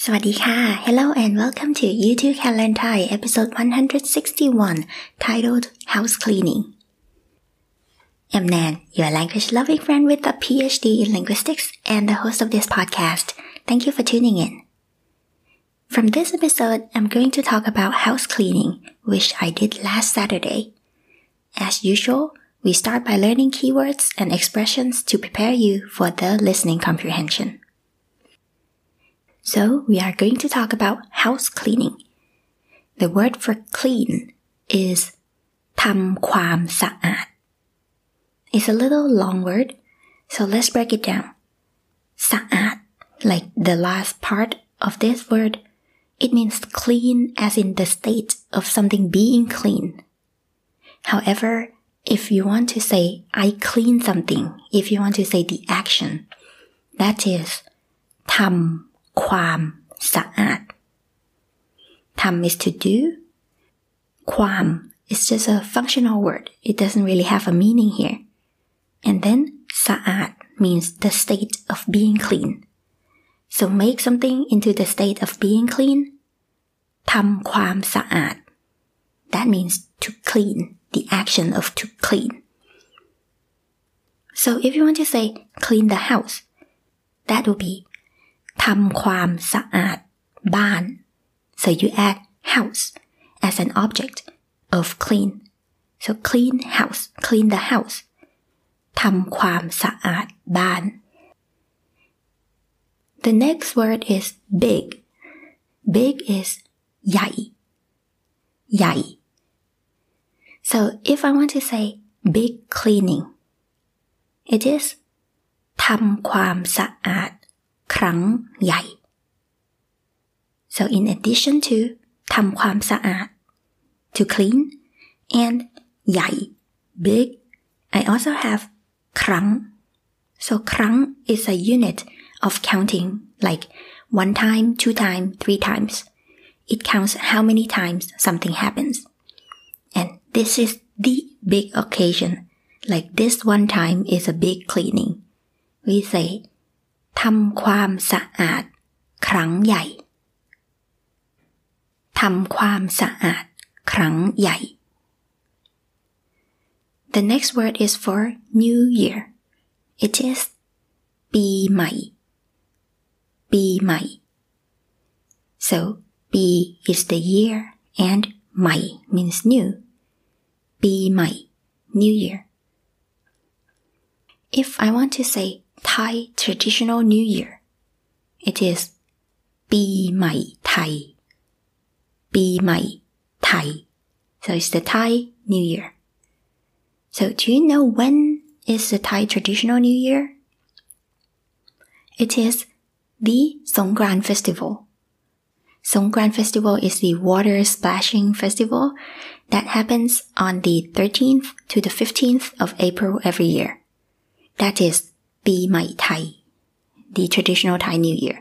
สวัสดีค่ะ Hello and welcome to YouTube Thailand Thai episode 161 titled House Cleaning. I'm Nan, your language loving friend with a PhD in linguistics and the host of this podcast. Thank you for tuning in. From this episode, I'm going to talk about house cleaning, which I did last Saturday. As usual, we start by learning keywords and expressions to prepare you for the listening comprehension.So we are going to talk about house cleaning. The word for clean is ทำความสะอาด It's a little long word, so let's break it down. สะอาด like the last part of this word, it means clean as in the state of something being clean. However, if you want to say I clean something, if you want to say the action, that is ทำความสะอาด ทำ is to do. ความ is just a functional word. It doesn't really have a meaning here. And then สะอาด means the state of being clean. So make something into the state of being clean. ทำความสะอาด That means to clean, the action of to clean. So if you want to say clean the house, that will beทำความสะอาดบ้าน So you add house as an object of clean. So clean house, clean the house. ทำความสะอาดบ้าน The next word is big. Big is ใหญ่ ใหญ่ So if I want to say big cleaning, it is ทำความสะอาดครั้งใหญ่ So in addition to ทำความสะอาด to clean and ใหญ่ big, I also have ครั้ง So ครั้ง is a unit of counting like 1 time, 2 times, 3 times. It counts how many times something happens. And this is the big occasion. Like this one time is a big cleaning. We sayทำความสะอาดครั้งใหญ่ ทำความสะอาดครั้งใหญ่ The next word is for New Year. It is ปีใหม่ ปีใหม่ So ปี is the year and ใหม่ means new. ปีใหม่ New Year. If I want to say Thai traditional New Year, it is ปีใหม่ไทย ปีใหม่ไทย So it's the Thai New Year. So do you know when is the Thai traditional New Year? It is the Songkran Festival. Songkran Festival is the water splashing festival that happens on the 13th to the 15th of April every year. That is ปีใหม่ไทย the traditional Thai New Year.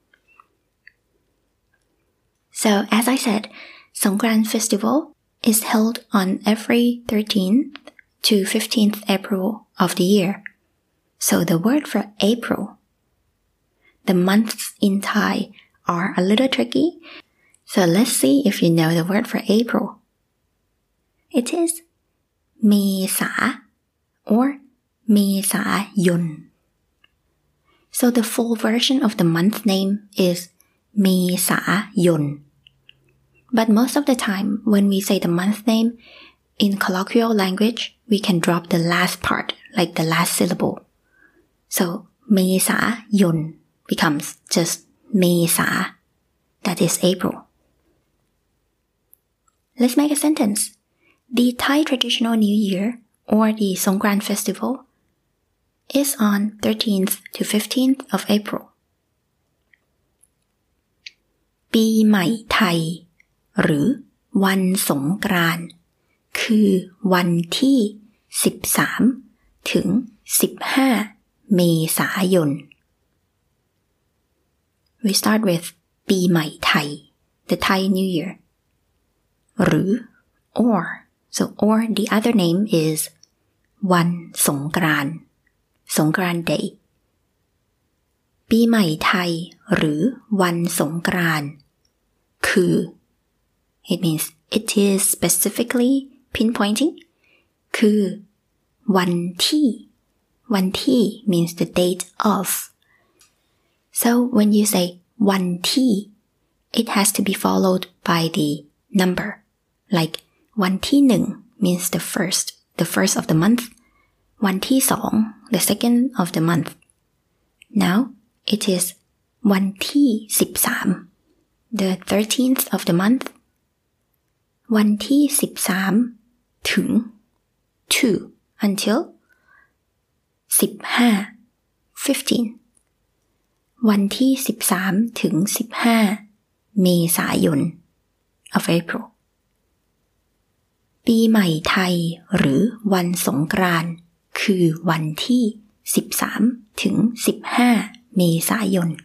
So as I said, Songkran Festival is held on every 13th to 15th April of the year. So the word for April, the months in Thai are a little tricky. So let's see if you know the word for April. It is เมษา or เมษายนSo the full version of the month name is เมษายน But most of the time when we say the month name in colloquial language, we can drop the last part, like the last syllable. So เมษายน becomes just เมษา that is April. Let's make a sentence. The Thai traditional New Year or the Songkran Festival is on 13th to 15th of April. ปีใหม่ไทยหรือวันสงกรานต์คือวันที่13ถึง15เมษายน We start with ปีใหม่ไทย the Thai New Year หรือ or so or the other name is วันสงกรานต์Songkran Day ปีใหม่ไทยหรือวันสงกรานต์คือ It means it is specifically pinpointing คือวันที่ means the date of. So when you say วันที่ it has to be followed by the number. Like วันที่หนึ่ง means the first of the month. วันที่สอง the second of the month. Now it is วันที่13 the 13th of the month. วันที่13ถึง to until 15 วันที่13ถึง15เมษายน of April ปีใหม่ไทยหรือวันสงกรานต์คือวันที่13ถึง15เมษายน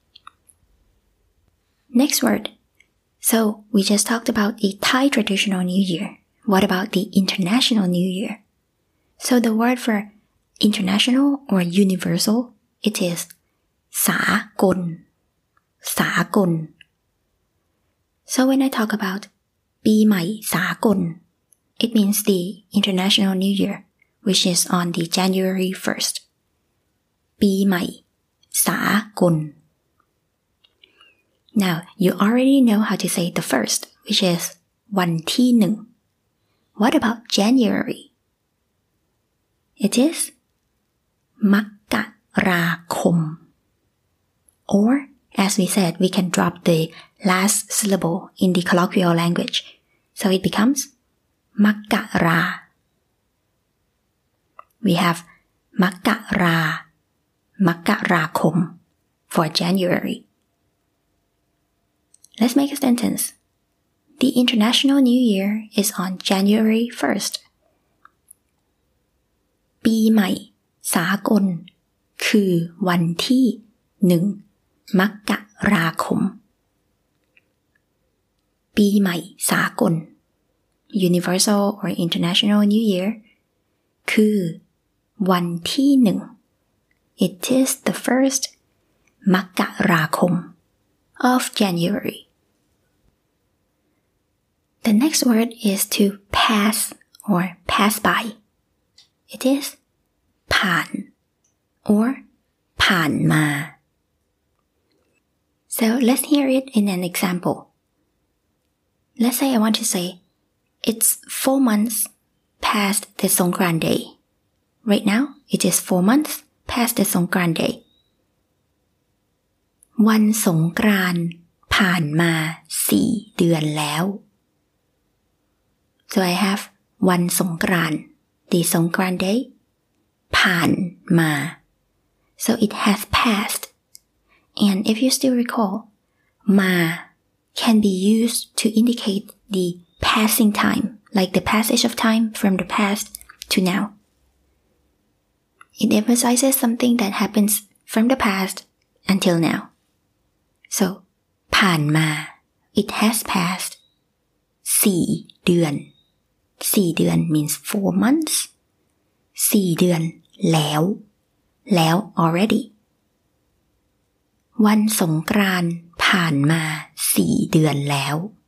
Next word. So we just talked about a Thai traditional New Year. What about the International New Year? So the word for international or universal, it is สากล So when I talk about ปีใหม่สากล it means the International New Year, which is on the January 1st. ปีใหม่สากล Now you already know how to say the first, which is วันที่หนึ่ง What about January? It is มกราคม Or as we said, we can drop the last syllable in the colloquial language. So it becomes มกรา We have มกราคม for January. Let's make a sentence. The International New Year is on January 1st. ปีใหม่สากลคือวันที่1มกราคม ปีใหม่สากล Universal or International New Year คือวันที่1 It is the first มกราคม of January. The next word is to pass or pass by. It is ผ่าน or ผ่านมา So let's hear it in an example. Let's say I want to say, it's 4 months past the Songkran day. Right now, it is 4 months past the Songkran day. วันสงกรานต์ผ่านมา4 เดือนแล้ว So I have วันสงกรานต์ the Songkran day ผ่านมา So it has passed. And if you still recall, มา can be used to indicate the passing time, like the passage of time from the past to now. It emphasizes something that happens from the past until now. So ผ่านมา it has passed 4 เดือน 4 เดือน means 4 months 4 เดือนแล้ว already วันสงกรานต์ผ่านมา4 เดือนแล้ว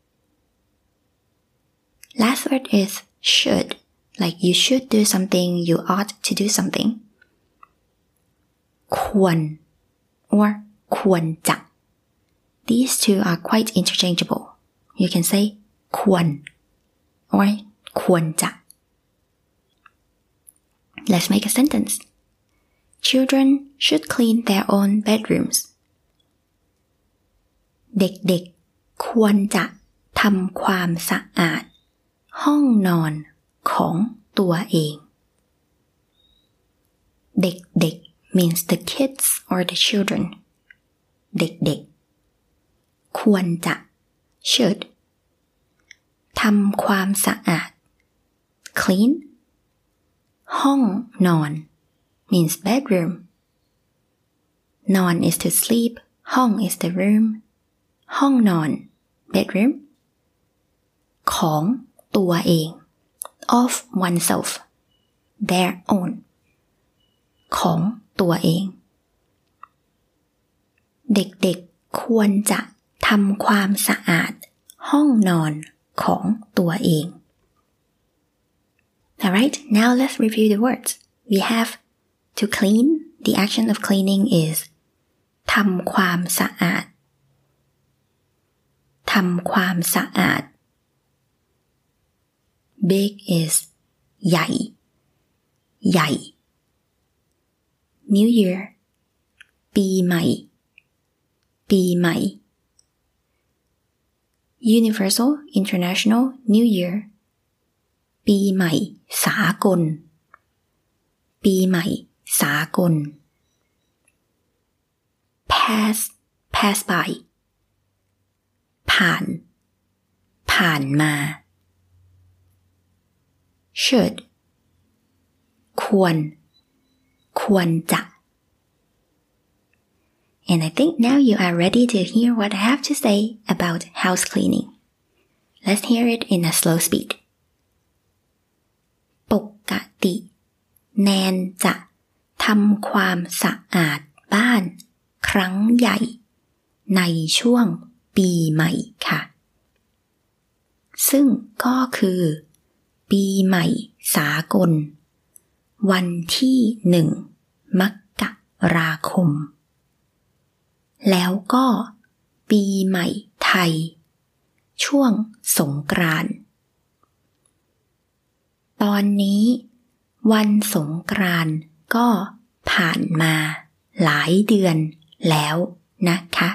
Last word is should, like you should do something, you ought to do something. ควร or ควรจะ These two are quite interchangeable. You can say ควร or ควรจะ Let's make a sentence. Children should clean their own bedrooms. เด็กๆควรจะทำความสะอาดห้องนอนของตัวเองเด็กๆ means the kids or the children เด็กๆควรจะ should ทำความสะอาด clean ห้องนอน means bedroom นอน is to sleep ห้อง is the room ห้องนอน bedroom ของตัวเอง of oneself their own ของตัวเองเด็กๆควรจะทำความสะอาดห้องนอนของตัวเอง Alright, now let's review the words. We have to clean. The action of cleaning is ทำความสะอาดทำความสะอาด Big is ใหญ่ใหญ่ New Year ปีใหม่ปีใหม่ Universal International New Year ปีใหม่สากลปีใหม่สากล pass by ผ่านมา should ควรจะ And I think now you are ready to hear what I have to say about house cleaning. Let's hear it in a slow speed. ปกติแนนจะทำความสะอาดบ้านครั้งใหญ่ในช่วงปีใหม่ค่ะซึ่งก็คือปีใหม่สากลวันที่1 มกราคมแล้วก็ปีใหม่ไทยช่วงสงกรานต์ตอนนี้วันสงกรานต์ก็ผ่านมาหลายเดือนแล้วนะคะ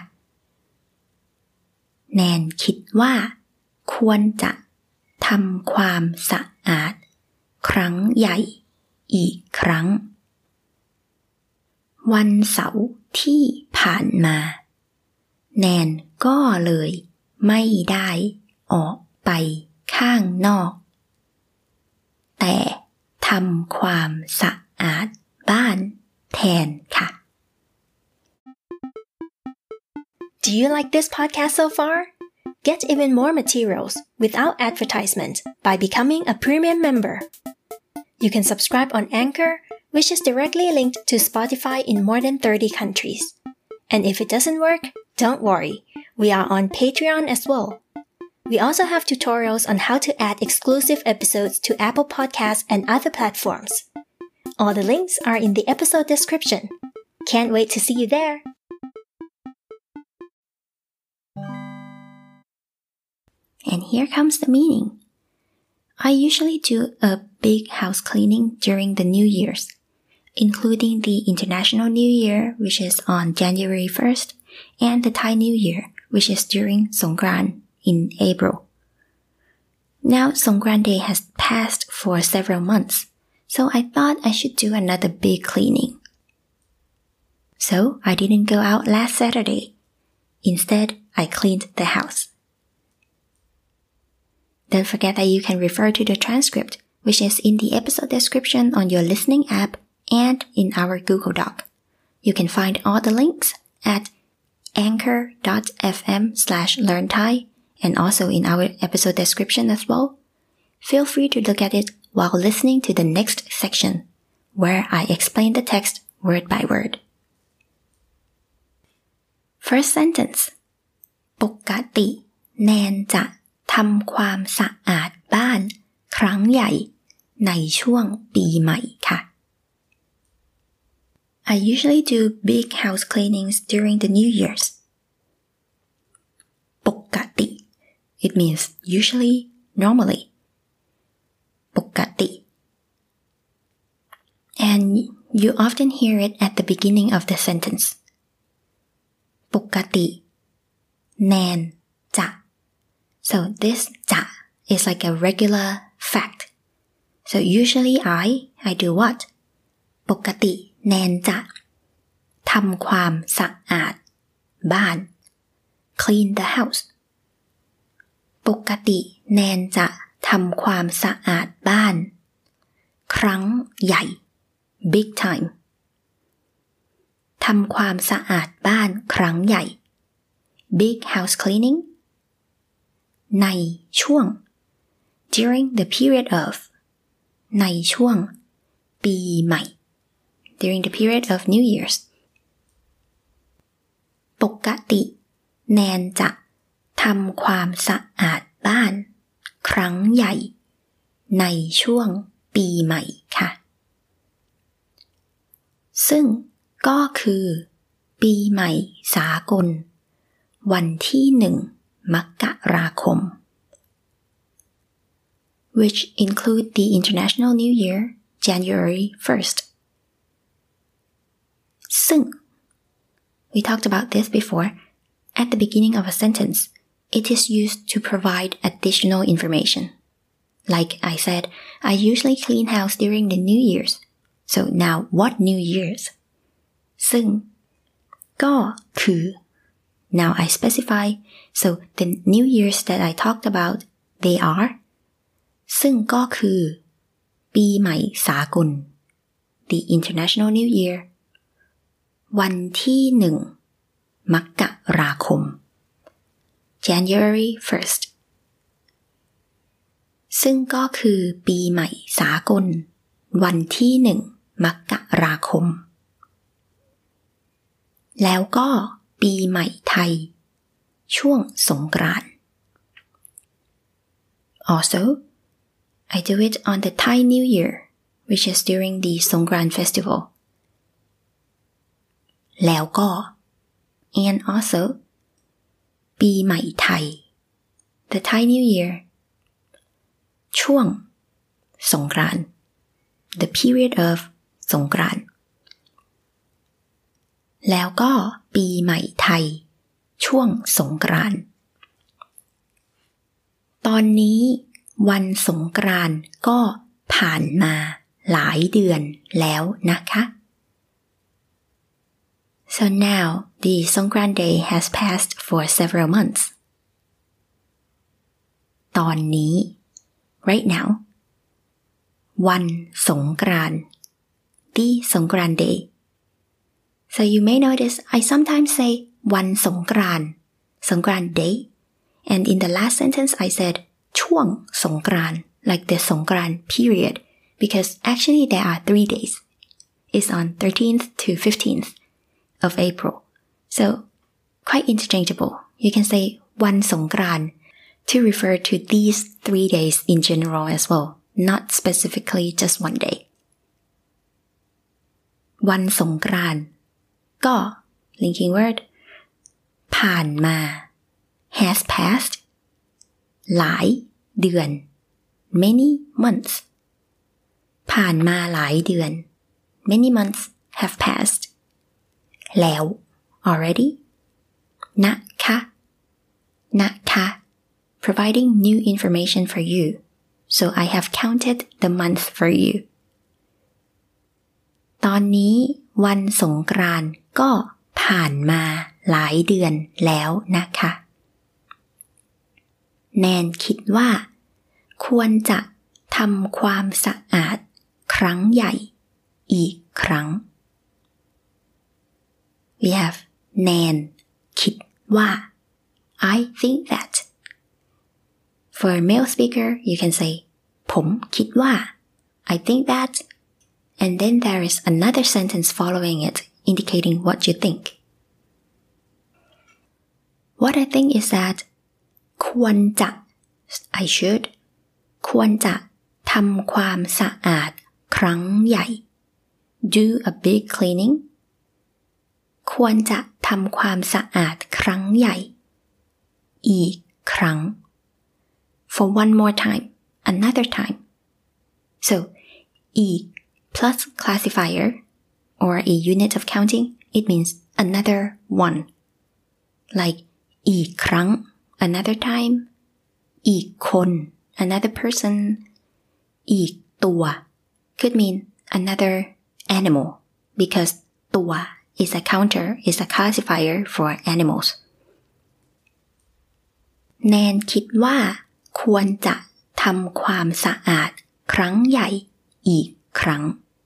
แนนคิดว่าควรจะทำความสะอาดครั้งใหญ่อีกครั้งวันเสาร์ที่ผ่านมาแนนก็เลยไม่ได้ออกไปข้างนอกแต่ทำความสะอาดบ้านแทนค่ะ Do you like this podcast so far? Get even more materials without advertisement by becoming a premium member. You can subscribe on Anchor, which is directly linked to Spotify in more than 30 countries. And if it doesn't work, don't worry. We are on Patreon as well. We also have tutorials on how to add exclusive episodes to Apple Podcasts and other platforms. All the links are in the episode description. Can't wait to see you there. And here comes the meaning. I usually do a big house cleaning during the New Year's, including the International New Year, which is on January 1st, and the Thai New Year, which is during Songkran in April. Now Songkran Day has passed for several months, so I thought I should do another big cleaning. So I didn't go out last Saturday. Instead, I cleaned the house. Don't forget that you can refer to the transcript, which is in the episode description on your listening app and in our Google Doc. You can find all the links at anchor.fm/learnthai and also in our episode description as well. Feel free to look at it while listening to the next section, where I explain the text word by word. First sentence. ปกติแนนจะทำความสะอาดบ้านครั้งใหญ่ในช่วงปีใหม่ค่ะ I usually do big house cleanings during the New Year's. ปกติ It means usually, normally. ปกติ And you often hear it at the beginning of the sentence. ปกติแนนจะ So this จะ is like a regular fact. So usually I do what? ปกติแนนจะทำความสะอาดบ้าน clean the house ปกติแนนจะทำความสะอาดบ้านครั้งใหญ่ big time ทำความสะอาดบ้านครั้งใหญ่ big house cleaning ในช่วง during the period of ในช่วงปีใหม่ during the period of New Year's ปกติแนนจะทำความสะอาดบ้านครั้งใหญ่ในช่วงปีใหม่ค่ะซึ่งก็คือปีใหม่สากลวันที่1 มกราคม which include the International New Year, January 1st. ซึ่ง we talked about this before. At the beginning of a sentence, it is used to provide additional information. Like I said, I usually clean house during the New Year's. So now, what New Year's? ซึ่งก็คือ now I specify, so the New Year's that I talked about, they are ซึ่งก็คือปีใหม่สากล the International New Year วันที่1 มกราคม January 1st ซึ่งก็คือปีใหม่สากลวันที่1 มกราคมแล้วก็ปีใหม่ไทยช่วงสงกรานต์ Also, I do it on the Thai New Year, which is during the Songkran festival. แล้วก็ and also ปีใหม่ไทย the Thai New Year ช่วงสงกรานต์ the period of สงกรานต์แล้วก็ปีใหม่ไทยช่วงสงกรานต์ตอนนี้วันสงกรานต์ก็ผ่านมาหลายเดือนแล้วนะคะ So now the Songkran day has passed for several months. ตอนนี้ right now วันสงกรานต์ the Songkran day. So you may notice I sometimes say วันสงกรานต์ Songkran day, and in the last sentence I said ช่วงสงกรานต์ like the Songkran period, because actually there are 3 days. It's on 13th to 15th of April. So quite interchangeable. You can say วันสงกรานต์ to refer to these 3 days in general as well, not specifically just one day. วันสงกรานต์ก็ linking word ผ่านมา has passed หลายเดือน many months ผ่านมาหลายเดือน many months have passed แล้ว already นะคะ providing new information for you, so I have counted the month for you. ตอนนี้วันสงกรานต์ก็ผ่านมาหลายเดือนแล้วนะคะแนนคิดว่าควรจะทำความสะอาดครั้งใหญ่อีกครั้ง We have แนนคิดว่า I think that. For a male speaker, you can say ผมคิดว่า I think that, and then there is another sentence following it indicating what you think. What I think is that ควรจะ I should ควรจะทำความสะอาดครั้งใหญ่ do a big cleaning ควรจะทำความสะอาดครั้งใหญ่อีกครั้ง for one more time, another time. So อีก plus classifier or a unit of counting, it means another one. Like อีกครั้ง another time, อีกคน another person, อีกตัว could mean another animal because ตัว is a counter, is a classifier for animals. แนนคิดว่าควรจะทำความสะอาดครั้งใหญ่อีกครั้ง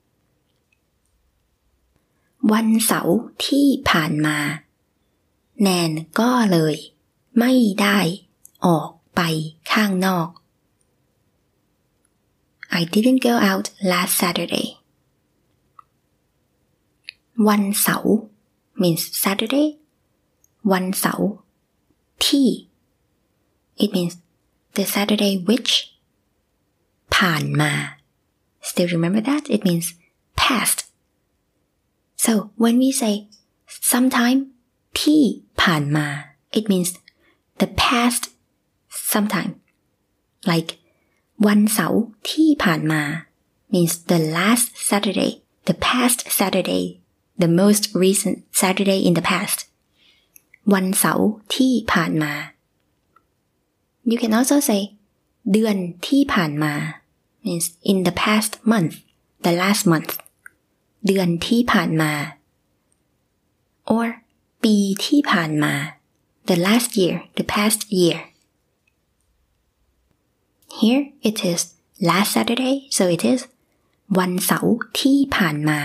วันเสาร์ที่ผ่านมาแนนก็เลยไม่ได้ออกไปข้างนอก I didn't go out last Saturday. วันเสาร์ means Saturday วันเสาร์ที่ it means the Saturday which ผ่านมา still remember that? It means past. So when we say sometime ที่ผ่านมา it means the past sometime. Like วันเสาร์ที่ผ่านมา means the last Saturday, the past Saturday, the most recent Saturday in the past. วันเสาร์ที่ผ่านมา You can also say เดือนที่ผ่านมา means in the past month, the last month. เดือนที่ผ่านมา or ปีที่ผ่านมา the last year, the past year. Here it is last Saturday, so it is วันเสาร์ที่ผ่านมา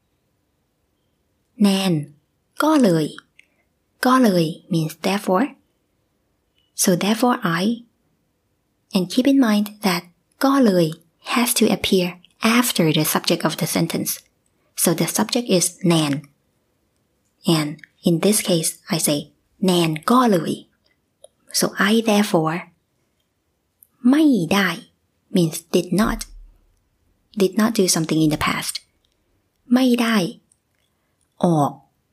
แนนก็เลยmeans therefore. So therefore I, and keep in mind that ก็เลย has to appear after the subject of the sentence. So the subject is แนน and in this case I say แนนก็เลย so I therefore ไม่ได้ means did not do something in the past ไม่ได้ออก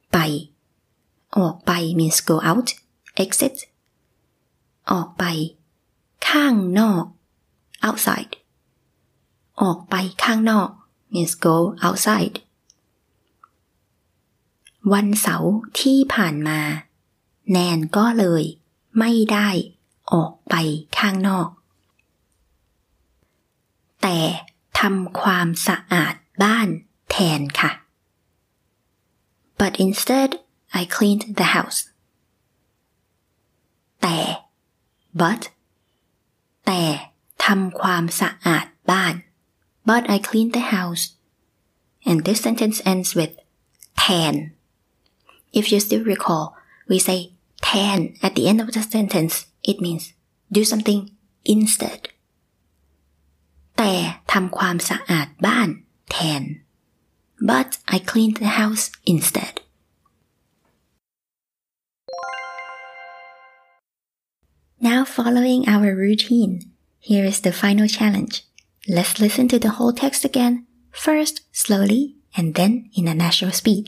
ไป means go out, exit ออกไปข้างนอก outside ออกไปข้างนอก means go outside วันเสาร์ที่ผ่านมาแนนก็เลยไม่ได้ออกไปข้างนอกแต่ทำความสะอาดบ้านแทนค่ะ But instead I cleaned the house. แต่ทำความสะอาดบ้าน But I cleaned the house. And this sentence ends with แทน If you still recall, we say แทน at the end of the sentence. It means do something instead. แต่ทำความสะอาดบ้านแทน But I cleaned the house instead. Now following our routine, here is the final challenge. Let's listen to the whole text again, first slowly and then in a natural speed.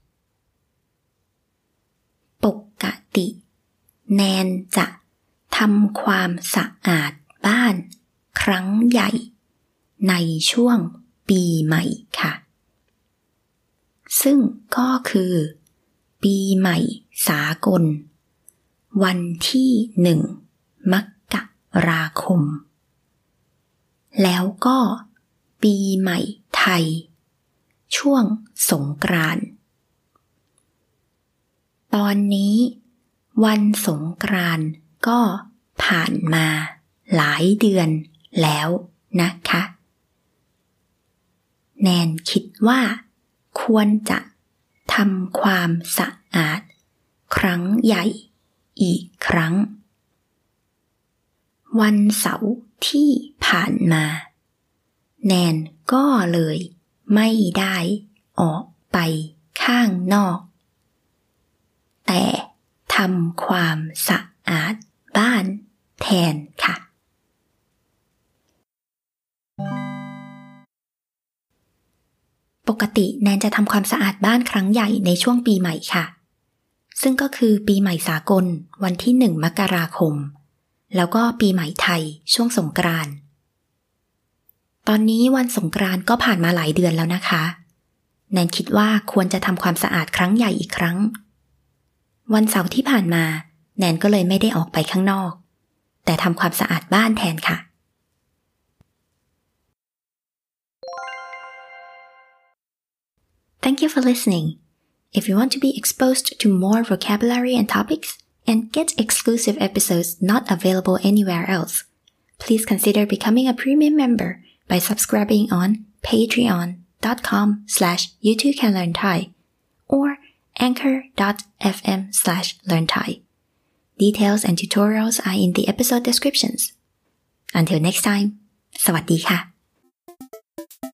ปกติแนนจะทำความสะอาดบ้านครั้งใหญ่ในช่วงปีใหม่ค่ะซึ่งก็คือปีใหม่สากลวันที่1 มกราคมแล้วก็ปีใหม่ไทยช่วงสงกรานต์ตอนนี้วันสงกรานต์ก็ผ่านมาหลายเดือนแล้วนะคะแนนคิดว่าควรจะทำความสะอาดครั้งใหญ่อีกครั้งวันเสาร์ที่ผ่านมาแนนก็เลยไม่ได้ออกไปข้างนอกแต่ทำความสะอาดบ้านแทนค่ะปกติแนนจะทำความสะอาดบ้านครั้งใหญ่ในช่วงปีใหม่ค่ะซึ่งก็คือปีใหม่สากลวันที่1 มกราคมแล้วก็ปีใหม่ไทยช่วงสงกรานต์ตอนนี้วันสงกรานต์ก็ผ่านมาหลายเดือนแล้วนะคะแนนคิดว่าควรจะทำความสะอาดครั้งใหญ่อีกครั้งวันเสาร์ที่ผ่านมาแนนก็เลยไม่ได้ออกไปข้างนอกแต่ทำความสะอาดบ้านแทนค่ะThank you for listening. If you want to be exposed to more vocabulary and topics and get exclusive episodes not available anywhere else, please consider becoming a premium member by subscribing on patreon.com/youtoocanlearnthai or anchor.fm/learnthai. Details and tutorials are in the episode descriptions. Until next time, สวัสดีค่ะ